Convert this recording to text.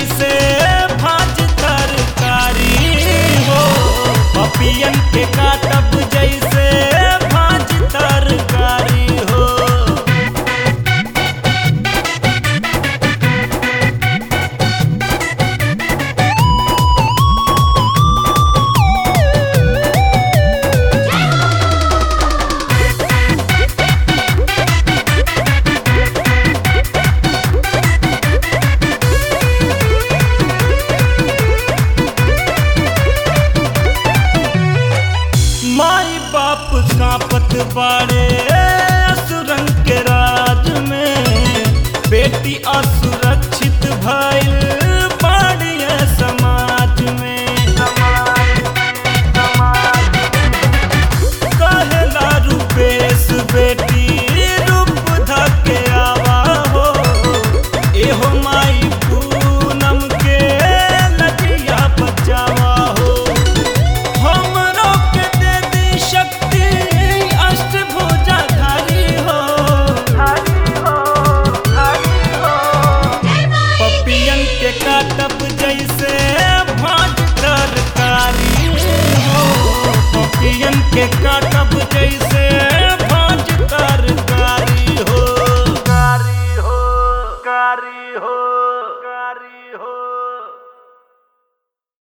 जैसे भाज तरकारी हो, पपियन के काटब जैसे भाज तरकारी हो। माई बाप कांपत बाड़े असुरन के राज में, बेटी असुरक्षित भइल बाड़ी समाज में। कहेला रूपेश बेटी रूप धके आवा हो, एहो माई पूनम के लजिया बचावा हो। हमरो के दे दी शक्ति अष्टभुजाधारी हो, पपियन के काटब जैसे भाज तरकारी हो, पपियन के काटब